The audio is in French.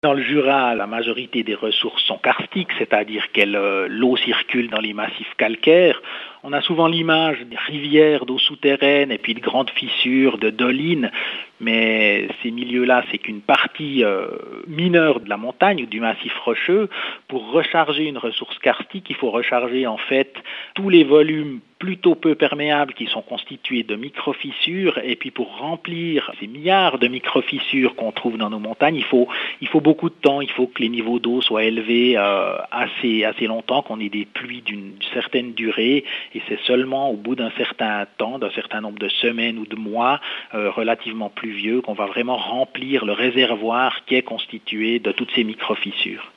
Dans le Jura, la majorité des ressources sont karstiques, c'est-à-dire que l'eau circule dans les massifs calcaires. On a souvent l'image des rivières d'eau souterraine et puis de grandes fissures, de dolines, mais ces milieux-là, c'est qu'une partie mineure de la montagne ou du massif rocheux. Pour recharger une ressource karstique, il faut recharger en fait tous les volumes plutôt peu perméables qui sont constitués de microfissures, et puis pour remplir ces milliards de microfissures qu'on trouve dans nos montagnes, il faut beaucoup de temps, il faut que les niveaux d'eau soient élevés assez longtemps, qu'on ait des pluies d'une certaine durée, et c'est seulement au bout d'un certain temps, d'un certain nombre de semaines ou de mois relativement pluvieux, qu'on va vraiment remplir le réservoir qui est constitué de toutes ces microfissures.